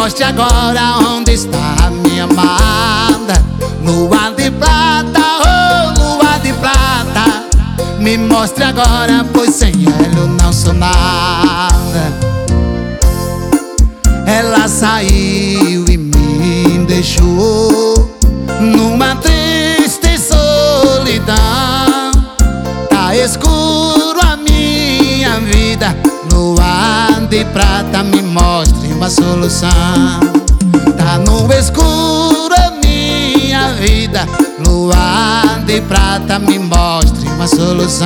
mostre agora onde está a minha amada. Lua de prata, oh lua de prata, me mostre agora, pois sem ela eu não sou nada. Ela saiu e me deixou numa triste solidão. Tá escuro a minha vida, lua de prata, me mostre uma solução. Tá no escuro a minha vida, lua de prata, me mostre uma solução.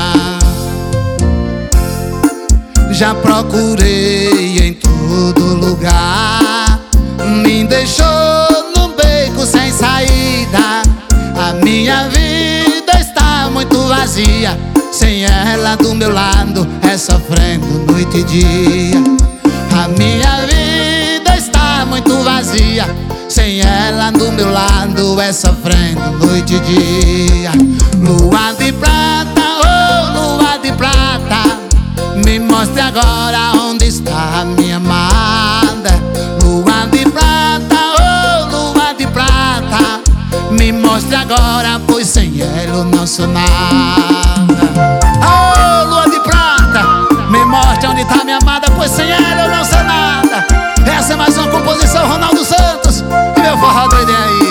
Já procurei em todo lugar, me deixou num beco sem saída. A minha vida está muito vazia, sem ela do meu lado é sofrendo noite e dia. A minha vida está muito vazia, sem ela do meu lado é sofrendo noite e dia. Lua de prata, oh lua de prata, me mostre agora onde está a minha amada. Lua de prata, oh lua de prata, me mostre agora, pois sem ela eu não sou nada. Oh lua de prata, me mostre onde está a minha amada, pois sem ela eu não sou nada. Essa é mais uma composição Ronaldo Santos e meu forró doido aí.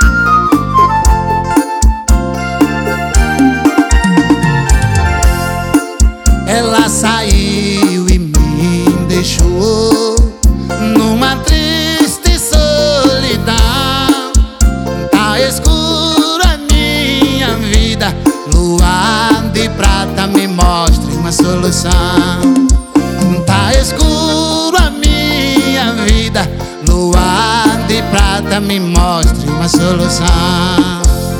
Ela saiu e me deixou numa triste solidão. Tá escuro a minha vida, lua de prata, me mostre uma solução. Tá escuro a minha vida, lua de prata, me mostre uma solução.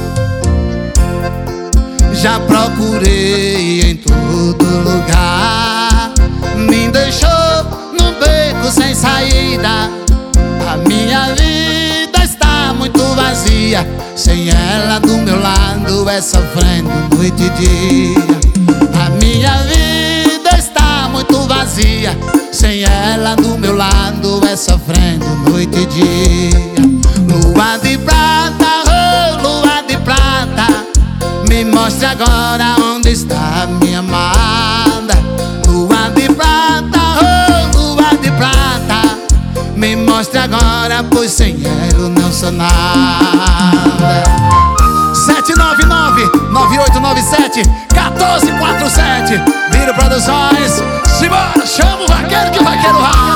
Já procurei em todo lugar, me deixou num beco sem saída. A minha vida está muito vazia, sem ela do meu lado é sofrendo noite e dia. A minha vida está muito vazia, sem ela do meu lado é sofrendo noite e dia. Lua de prata, oh lua de prata, me mostre agora onde está a minha amada. Lua de prata, oh lua de prata, me mostre agora, pois sem ela eu não sou nada. 799-9897-1447, Viro Produções. Simbora, chama o vaqueiro que o vaqueiro vai.